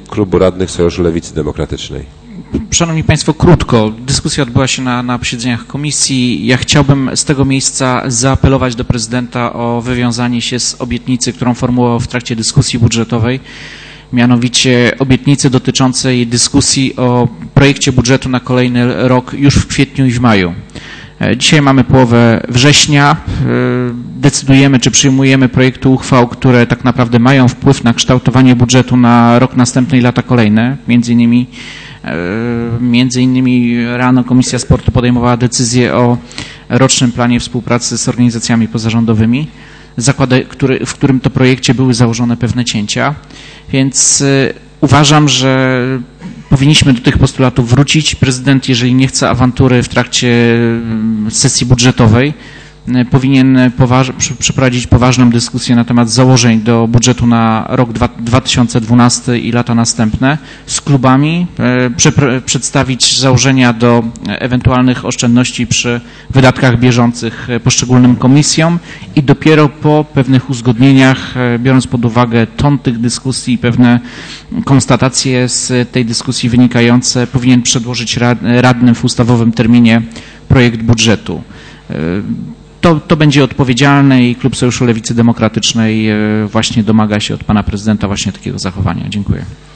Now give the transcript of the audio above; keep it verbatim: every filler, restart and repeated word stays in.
Klubu Radnych Sojuszu Lewicy Demokratycznej. Szanowni Państwo, krótko. Dyskusja odbyła się na, na posiedzeniach komisji. Ja chciałbym z tego miejsca zaapelować do prezydenta o wywiązanie się z obietnicy, którą formułował w trakcie dyskusji budżetowej, mianowicie obietnicy dotyczącej dyskusji o projekcie budżetu na kolejny rok już w kwietniu i w maju. Dzisiaj mamy połowę września. Decydujemy, czy przyjmujemy projekty uchwał, które tak naprawdę mają wpływ na kształtowanie budżetu na rok następny i lata kolejne. Między innymi, między innymi rano Komisja Sportu podejmowała decyzję o rocznym planie współpracy z organizacjami pozarządowymi, zakłady, który, w którym to projekcie były założone pewne cięcia. Więc uważam, że powinniśmy do tych postulatów wrócić. Prezydent, jeżeli nie chce awantury w trakcie sesji budżetowej, powinien poważ przeprowadzić poważną dyskusję na temat założeń do budżetu na rok dwa tysiące dwunasty i lata następne z klubami, przedstawić założenia do ewentualnych oszczędności przy wydatkach bieżących poszczególnym komisjom i dopiero po pewnych uzgodnieniach, biorąc pod uwagę ton tych dyskusji i pewne konstatacje z tej dyskusji wynikające, powinien przedłożyć radnym w ustawowym terminie projekt budżetu. To, to będzie odpowiedzialne i Klub Sojuszu Lewicy Demokratycznej właśnie domaga się od pana prezydenta właśnie takiego zachowania. Dziękuję.